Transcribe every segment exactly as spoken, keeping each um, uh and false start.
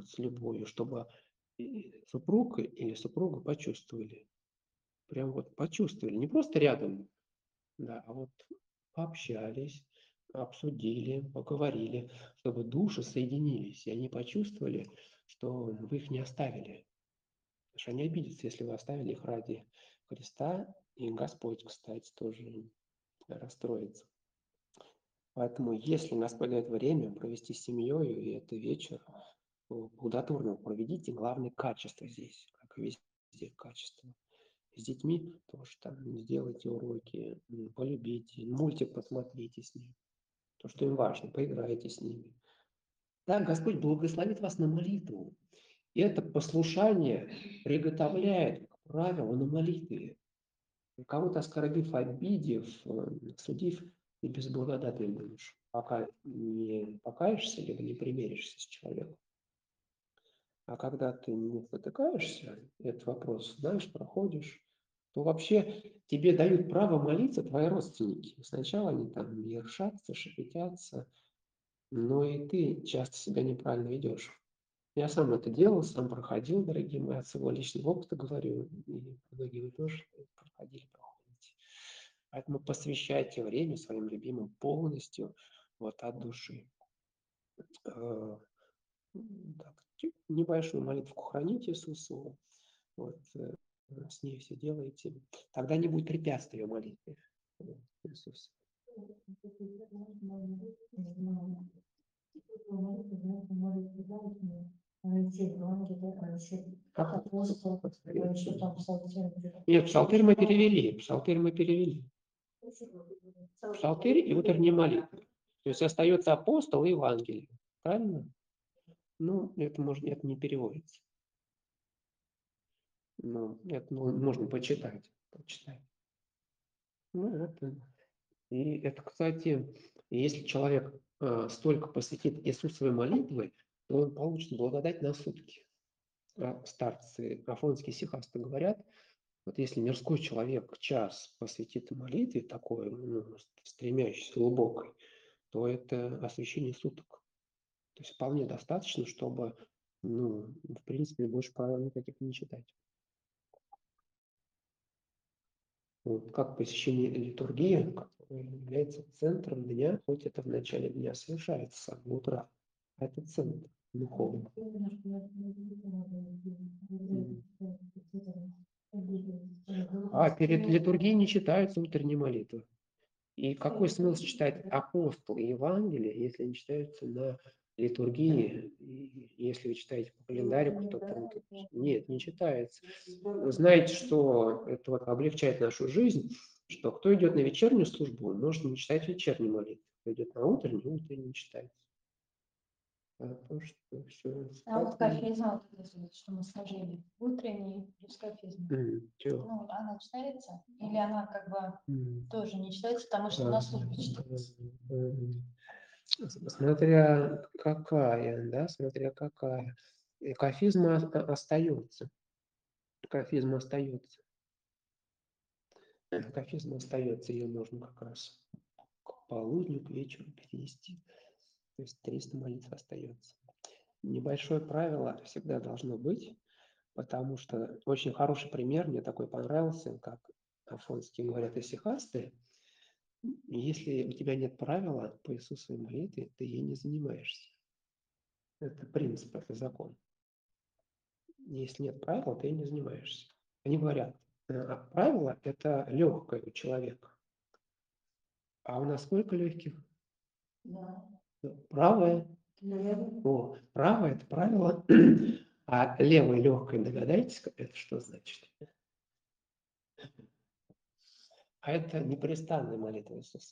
с любовью, чтобы и супруг или супруга почувствовали. Прям вот почувствовали. Не просто рядом, да, а вот пообщались, обсудили, поговорили, чтобы души соединились, и они почувствовали, что вы их не оставили. Потому что они обидятся, если вы оставили их ради Христа, и Господь, кстати, тоже расстроится. Поэтому, если Господь дает время провести с семьей, и это вечер, то плодотворно проведите. Главное качество здесь, как и везде качество. С детьми тоже там сделайте уроки, м, полюбите, мультик посмотрите с ними. То, что им важно, поиграйте с ними. Так Господь благословит вас на молитву. И это послушание приготовляет к правилу на молитве. Кого-то оскорбив, обидев, э, судив, и безблагодатный будешь, пока не покаешься, либо не примиришься с человеком. А когда ты не потыкаешься, этот вопрос знаешь, проходишь, то вообще тебе дают право молиться твои родственники. Сначала они там ершатся, шепетятся, но и ты часто себя неправильно ведешь. Я сам это делал, сам проходил, дорогие мои, от своего личного опыта говорю, и многие вы тоже проходили, проходите. Поэтому посвящайте время своим любимым полностью, вот от души. Э, так, небольшую молитву храните Иисусу, вот, э, с ней все делаете. Тогда не будет препятствия молитве. Вот, Иисус. Как Нет, псалтырь мы перевели. Псалтырь мы перевели. Псалтырь и утренняя молитва. То есть остается апостол и Евангелие. Правильно? Ну, это, может, это не переводится. Ну, это ну, можно почитать. почитать. Ну, вот. И это, кстати, если человек э, столько посвятит Иисусовой молитвы, то он получит благодать на сутки. А старцы афонские сихасты говорят, вот если мирской человек час посвятит молитве такой, ну, стремящейся глубокой, то это освящение суток. То есть вполне достаточно, чтобы, ну, в принципе, больше правил никаких не читать. Вот, как посещение литургии, которая является центром дня, хоть это в начале дня совершается с самого утра. Это центр духовный. А перед литургией не читаются утренние молитвы. И какой смысл читать апостол и Евангелие, если они читаются на литургии, и если вы читаете по календарику, то там нет, не читается. Вы знаете, что это вот облегчает нашу жизнь, что кто идет на вечернюю службу, он может не читать вечернюю молитву. Кто идет на утреннюю, утреннюю не читает. А то, что все... А вот кафизма, вот это, что мы сложили, утренний плюс кафизма. Mm, ну, она читается? Или она как бы mm. тоже не читается, потому что на службе читается? Смотря какая, да, смотря какая. И кафизма остается. Кафизма остается. Кафизма остается, ее можно как раз к полудню, к вечеру перенести. То есть триста молитв остается. Небольшое правило всегда должно быть, потому что очень хороший пример, мне такой понравился, как афонские говорят исихасты. Если у тебя нет правила по Иисусовой молитве, ты ей не занимаешься. Это принцип, это закон. Если нет правила, ты ей не занимаешься. Они говорят, а правило – это легкое у человека. А у нас сколько легких? Да. Правое. Левое. О, правое – это правило, а левое легкое, догадайтесь, это что значит? А это непрестанная молитва Иисуса.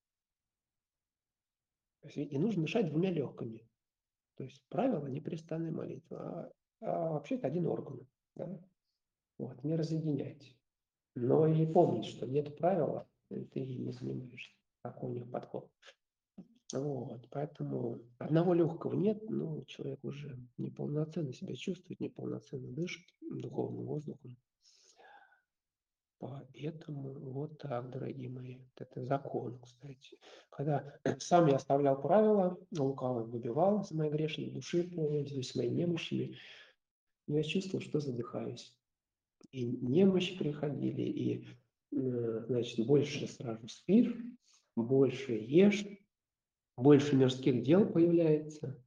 И нужно дышать двумя легкими. То есть правило непрестанной молитвы. А, а вообще-то один орган. Да? Вот, не разъединяйте. Но и помните, что нет правила, ты не занимаешься. Какой у них подход. Вот, поэтому одного легкого нет, но человек уже неполноценно себя чувствует, неполноценно дышит духовным воздухом. Поэтому вот так, дорогие мои. Это закон, кстати. Когда сам я оставлял правила, лукавый выбивал из моей грешной души, пользуясь моими немощами, я чувствовал, что задыхаюсь. И немощи приходили, и, э, значит, больше сразу спишь, больше ешь, больше мирских дел появляется.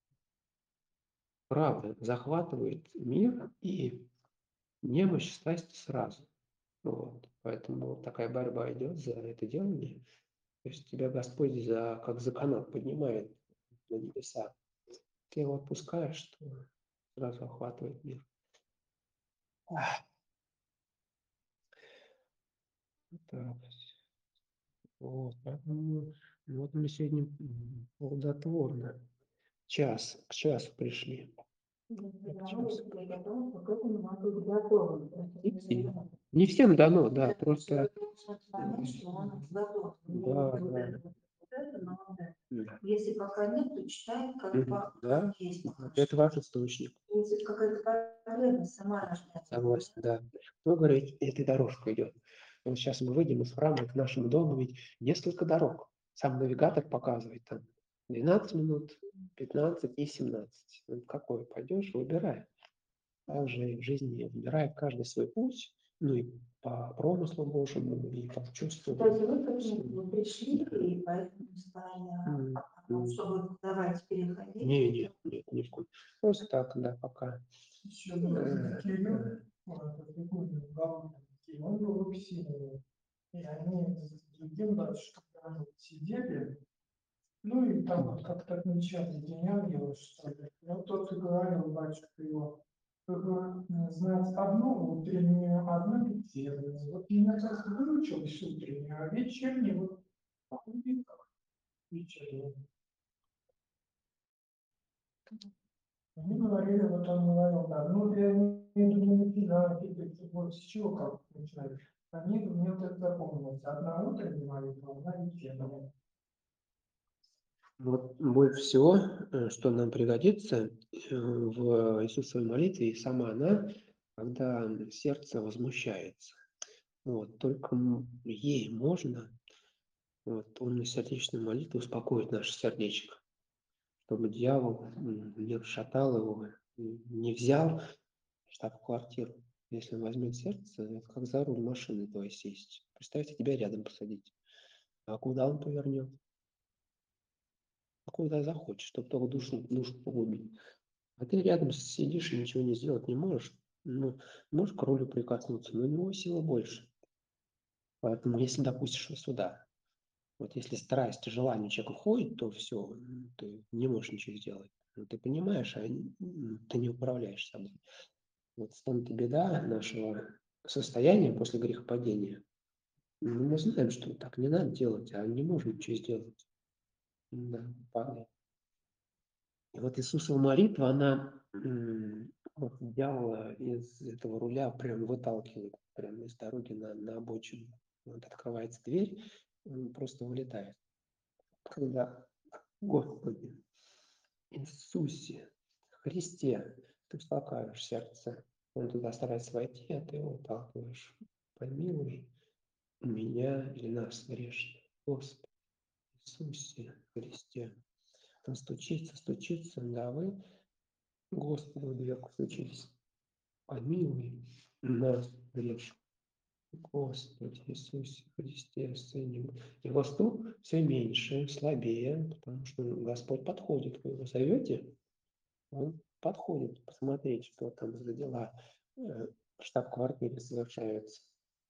Правда, захватывает мир и немощь, страсть сразу. Вот. Поэтому вот такая борьба идет за это делание. То есть тебя Господь за, как за канат поднимает на небеса. Ты его отпускаешь, что сразу охватывает мир. Ах, так. Вот, поэтому вот мы сегодня м, плодотворно. Час, к часу пришли. К часу. Не всем. Не всем дано, да, просто... Да, да. Да. Если пока нет, то читай, как, Мгм. по- Да, как есть пока это что. ваш источник. Если какая-то потребность сама рождается. Согласен, да. Кто говорит, этой дорожкой идет. Вот сейчас мы выйдем из храма к нашему дому, ведь несколько дорог. Сам навигатор показывает там двенадцать минут, пятнадцать и семнадцать. Вот какой пойдешь, выбирай. Также в жизни выбирает каждый свой путь, ну и по промыслу Божьему, и по чувству. То есть вы как вы пришли, и поэтому стали, М, ну, м. чтобы давайте переходить. Не, не, нет, ни в коем. Просто так, да, пока. Еще Кирилл, прикольный главный, он был в Ксении. И они с другим батюшкой там вот сидели, ну и там вот как-то отмечали День Ангела, что ли. И вот тот и говорил, батюшка его, только знать одно утреннее, одно вечернее. Вот меня как выучилось утреннее, а вечернее вот будет как вечернее. Они говорили, вот он говорил, да, ну я не не знаю, вот с чего как начинать. Они мне вот это запомнилось. Одна утренняя молитва, одна вечерняя. Вот больше всего, э, что нам пригодится э, в Иисусовой молитве, и сама она, когда сердце возмущается. Вот, только м, ей можно, вот, он сердечной молитвой успокоит наше сердечко, чтобы дьявол м, не расшатал его, м, не взял штаб-квартиру. Если он возьмет сердце, это как за руль машины твоей сесть. Представьте, тебя рядом посадить. А куда он повернет? А куда захочет, чтобы только душу, душу погубить. А ты рядом сидишь и ничего не сделать не можешь. Ну, можешь к рулю прикоснуться, но у него сила больше. Поэтому если допустишь его сюда, вот если страсть и желание у человека уходит, то все, ты не можешь ничего сделать. Ну, ты понимаешь, а н- н- ты не управляешь собой. Вот в том-то беда нашего состояния после грехопадения. Ну, мы знаем, что так не надо делать, а не можем ничего сделать. Да, падаем. И вот Иисусова молитва, она м, вот дьявола из этого руля прям выталкивает, прям из дороги на, на обочину. Вот открывается дверь, он просто вылетает. Когда, Господи, Иисусе, Христе, ты успокаиваешь сердце, он туда старается войти, а ты его выталкиваешь. Помилуй меня или нас грешных, Господи, Иисусе, Христе. Он стучится, стучится, да вы, Господи, в дверку стучились. Помилуй нас, грешных. Господи Иисусе Христе, Сыне. Его стук все меньше, слабее, потому что Господь подходит. Вы его зовете, он подходит посмотреть, что там за дела э, в штаб-квартире совершаются.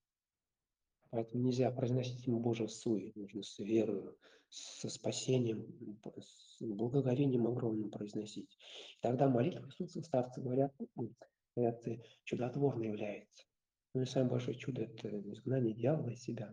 Поэтому нельзя произносить ему Божие суе, нужно с верою, со спасением, с благоговением огромным произносить. Тогда молитва Иисуса, старцы говорят, м, это чудотворно является. Ну и самое большое чудо – это изгнание дьявола из себя.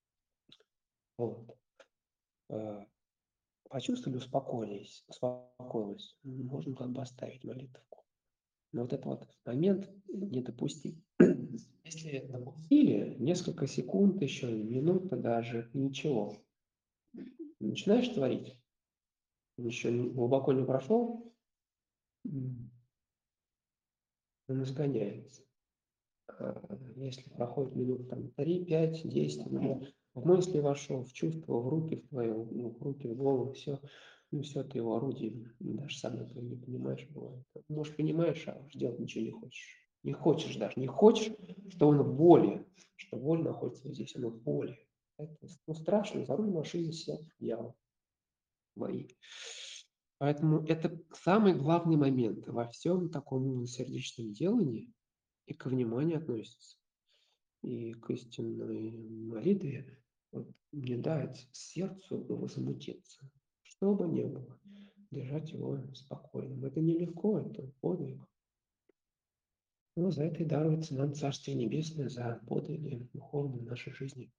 Вот. Э, Почувствовали, успокоились, успокоились, можно как бы оставить молитву. Но вот этот вот момент не допустить. Если допустили, несколько секунд еще, минута даже, ничего. Начинаешь творить, еще не- глубоко не прошел, м, он изгоняется. А, Если проходит минут там три, пять, десять, уже в мысли вошел, в чувство, в руки в твои, ну, в руки, в голову, все, ну все, ты его орудие, даже сам этого не понимаешь, бывает. Может, понимаешь, а уж делать ничего не хочешь. Не хочешь даже, не хочешь, что он в боли, что боль находится вот здесь, он в боли. Это, ну, страшно, за руль машины сел, дьявол, бои. Поэтому это самый главный момент во всем таком сердечном делании и ко вниманию относится. И к истинной молитве вот, не дать сердцу возмутиться, что бы ни было, держать его спокойным. Это нелегко, это подвиг. Но за это и даруется нам Царствие Небесное, за подвиги духовные в нашей жизни.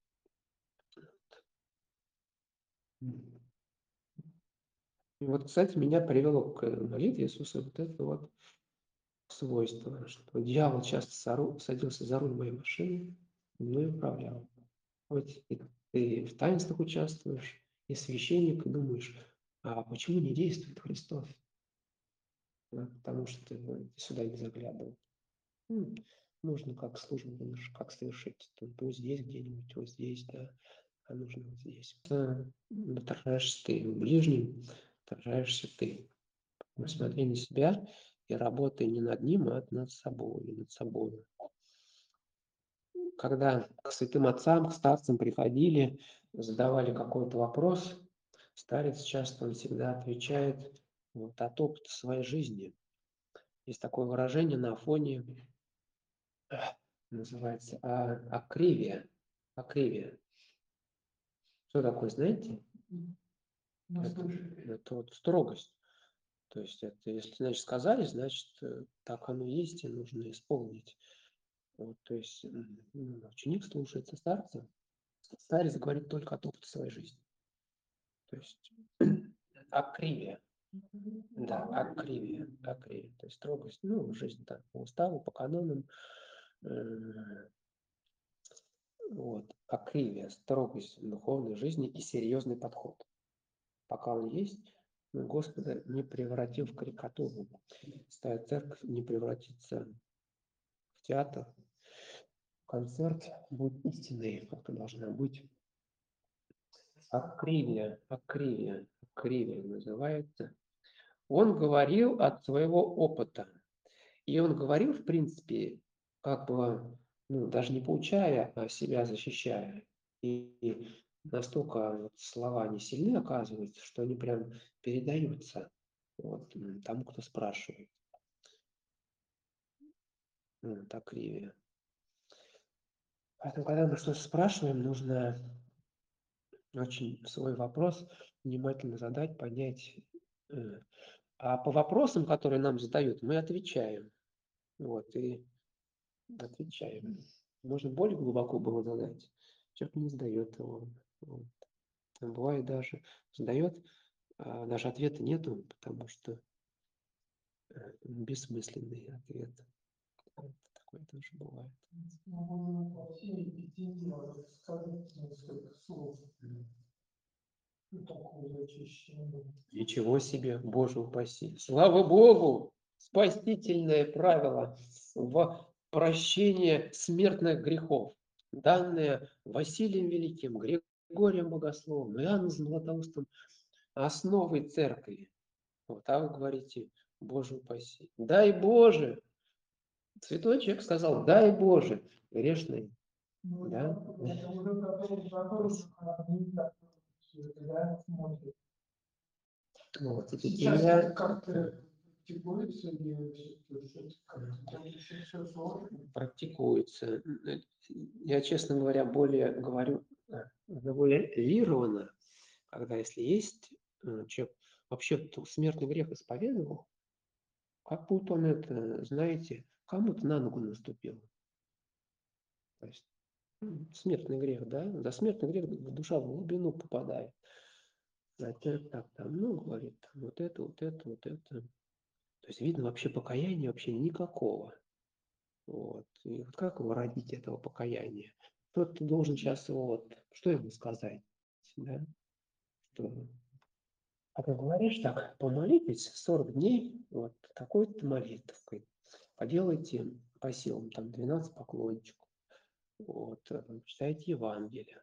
И вот, кстати, меня привело к молитве Иисуса вот это вот свойство, что дьявол часто садился за руль моей машины, мной управлял. Вот и ты в таинствах участвуешь, и священник, и думаешь, а почему не действует Христос? Да, потому что ты сюда не заглядывал. Ну, нужно как службу, нужно как совершить. То, то здесь где-нибудь, вот здесь, да, а нужно вот здесь. Отражаешься ты в ближнем, отражаешься ты. Смотри на себя и работай не над ним, а над собой, и над собой. Когда к святым отцам, к старцам приходили, задавали какой-то вопрос, старец часто он всегда отвечает вот, от опыта своей жизни. Есть такое выражение на фоне, называется, а, акривия. Акривия. Что такое, знаете? Это, это вот строгость. То есть это, если, значит, сказали, значит, так оно есть, и нужно исполнить. Вот, то есть ну, ученик слушается старца, старец говорит только от опыта своей жизни. То есть акривия. Да, акривия, акривия. То есть строгость, ну, жизнь так, по уставу, по канонам. Э, вот, акривия, строгость в духовной жизни и серьезный подход. Пока он есть, Господа не превратил в карикатуру. Старая церковь не превратится в театр, концерт будет истинный, как и должна быть. Акривия, акривия, акривия называется. Он говорил от своего опыта. И он говорил, в принципе, как бы, ну, даже не поучая, а себя защищая. И, и настолько вот слова не сильны, оказывается, что они прям передаются вот, тому, кто спрашивает. Вот, акривия. Поэтому, когда мы что-то спрашиваем, нужно очень свой вопрос внимательно задать, понять. А по вопросам, которые нам задают, мы отвечаем. Вот, и отвечаем. Можно более глубоко было задать. Человек не задает его. Вот. Бывает даже задает, а даже ответа нету, потому что бессмысленный ответ. Вот. Такое тоже бывает. Ничего себе, Боже упаси. Слава Богу! Спасительное правило в прощение смертных грехов, данное Василием Великим, Григорием Богословом, Иоанном Златоустом, основой церкви. Вот, а вы говорите, Боже упаси. Дай Боже! Святой человек сказал, дай Боже, грешный. Да? Вот, и я... Практикуется. Я, честно говоря, более говорю завуалированно, когда если есть человек вообще смертный грех исповедовал, как будто он это, знаете, кому-то на ногу наступил. То есть смертный грех, да? За смертный грех душа в глубину попадает. А человек так там, ну, говорит, там, вот это, вот это, вот это. То есть видно вообще покаяния вообще никакого. Вот. И вот как его родить, этого покаяния? Кто-то должен сейчас его, вот, что ему сказать? Да? Что? А ты говоришь так, помолитесь сорок дней, вот такой-то молитвой. Поделайте по силам там двенадцать поклончиков. Вот, э, читайте Евангелие.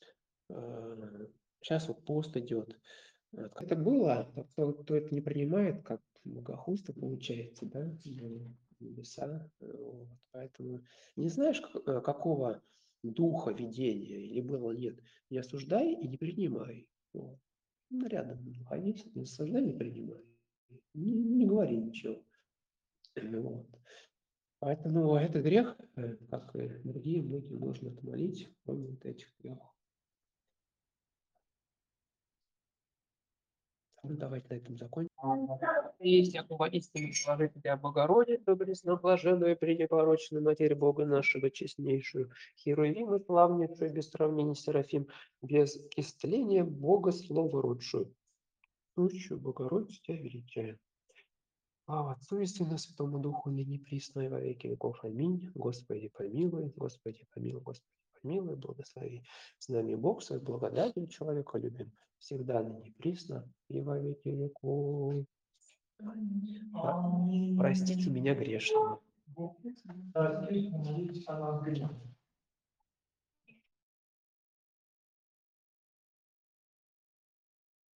Сейчас вот пост идет. Вот. Как это было, то, кто, кто это не принимает, как богохульство получается, да, ну, небеса. Вот. Поэтому не знаешь, как- э, какого духа видения или было, нет, не осуждай и не принимай. Вот. Ну, рядом находись, не осуждай, не принимай. Не, не говори ничего. Вот. Поэтому этот грех, э, как и другие, многие можно отмолить, кроме вот этих трех. Ну, давайте на этом закончим. Есть Якова истинно положить тебя, Богородицу, пресноблаженную, пренепорочную Матерь Бога нашего, честнейшую, Херувим и славнейшую, без сравнения Серафим, без истления Бога Слово родшую. Сущую Богородицу тебя величаем. Слава Отцу и Сыну, Святому Духу, ныне присно и во веки веков. Аминь. Господи, помилуй, Господи, помилуй, Господи, помилуй, благослови. С нами Бог, своей благодатью человека любим. Всегда ныне присно и во веки веков. Простите меня грешного. Бог, молитесь о нас грешных.